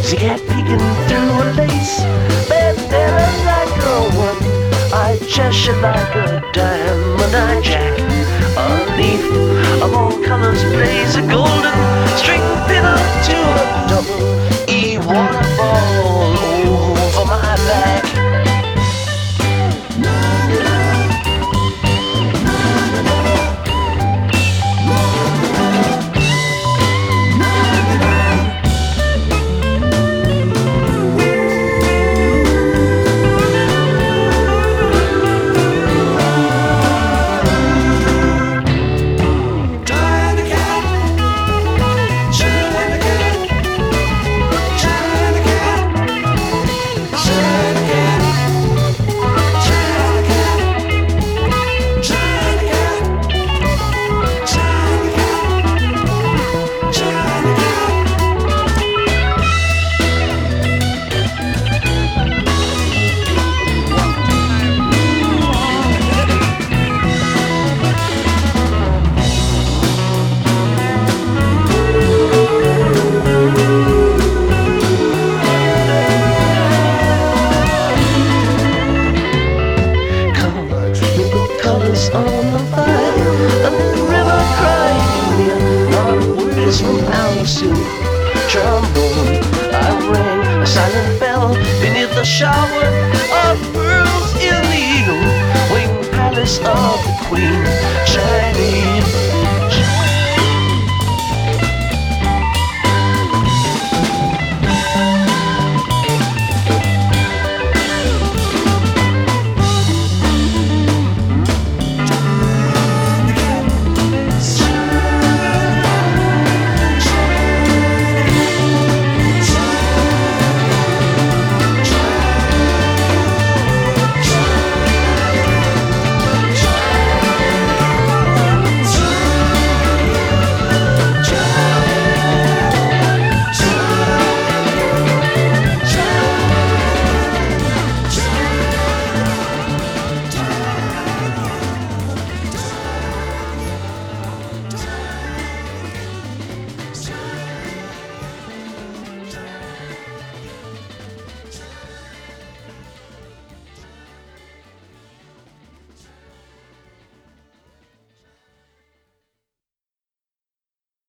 Pussycat peeking through a lace, bandana like a one, I Cheshire like a diamond, I jack. A leaf of all colors plays a golden string pin up to a double E waterfall over my back. Colors on the fire, and the river crying near, not words from Alice to trombone. I rang a silent bell beneath the shower of pearls illegal, winged palace of the queen, shiny